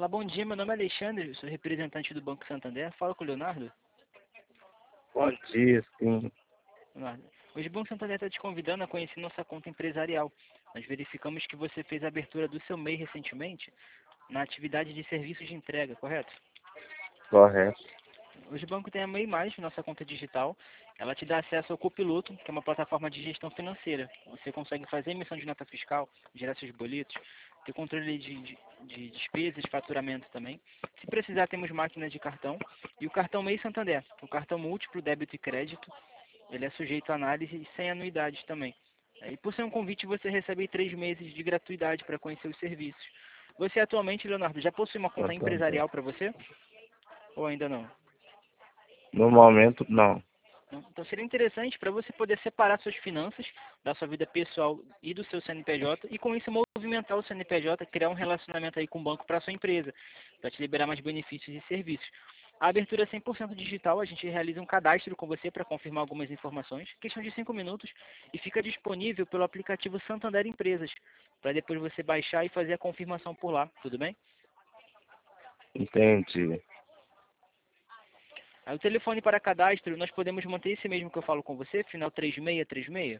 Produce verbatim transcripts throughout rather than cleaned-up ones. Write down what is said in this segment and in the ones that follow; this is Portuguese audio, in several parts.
Olá, bom dia. Meu nome é Alexandre, sou representante do Banco Santander. Fala com o Leonardo. Bom dia, sim. Leonardo. Hoje o Banco Santander está te convidando a conhecer nossa conta empresarial. Nós verificamos que você fez a abertura do seu M E I recentemente na atividade de serviços de entrega, correto? Correto. Hoje o banco tem a M E I Mais, nossa conta digital. Ela te dá acesso ao Copiloto, que é uma plataforma de gestão financeira. Você consegue fazer emissão de nota fiscal, gerar seus boletos, ter controle de, de, de despesas, faturamento também. Se precisar, temos máquina de cartão. E o cartão M E I Santander, o cartão múltiplo, débito e crédito. Ele é sujeito à análise e sem anuidade também. E por ser um convite, você recebe três meses de gratuidade para conhecer os serviços. Você atualmente, Leonardo, já possui uma conta Santander. empresarial para você? Ou ainda não? No momento, não. Então seria interessante para você poder separar suas finanças da sua vida pessoal e do seu C N P J e com isso movimentar o C N P J, criar um relacionamento aí com o banco para sua empresa, para te liberar mais benefícios e serviços. A abertura é cem por cento digital, a gente realiza um cadastro com você para confirmar algumas informações, questão de cinco minutos, e fica disponível pelo aplicativo Santander Empresas, para depois você baixar e fazer a confirmação por lá, tudo bem? Entendi. Aí o telefone para cadastro, nós podemos manter esse mesmo que eu falo com você, final três seis três seis?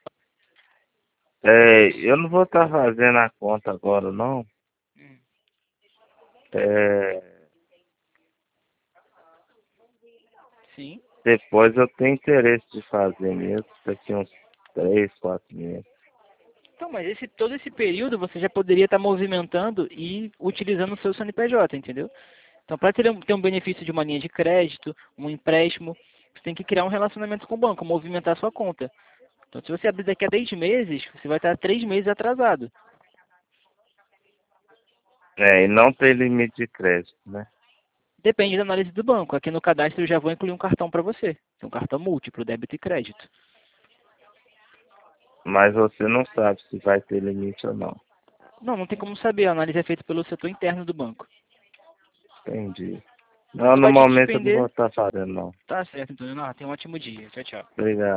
É, eu não vou estar fazendo a conta agora, não. Hum. É, Sim. depois eu tenho interesse de fazer mesmo, daqui uns três, quatro meses. Então, mas esse, todo esse período você já poderia estar movimentando e utilizando o seu C N P J, entendeu? Então, para ter um, ter um benefício de uma linha de crédito, um empréstimo, você tem que criar um relacionamento com o banco, movimentar a sua conta. Então, se você abrir daqui a dez meses, você vai estar três meses atrasado. É, e não tem limite de crédito, né? Depende da análise do banco. Aqui no cadastro eu já vou incluir um cartão para você. Um cartão múltiplo, débito e crédito. Mas você não sabe se vai ter limite ou não. Não, não tem como saber. A análise é feita pelo setor interno do banco. Entendi. Não, Só no vai te momento eu não vou despender. estar fazendo, não. Tá certo, então, Leonardo. Tenha um ótimo dia. Tchau, tchau. Obrigado.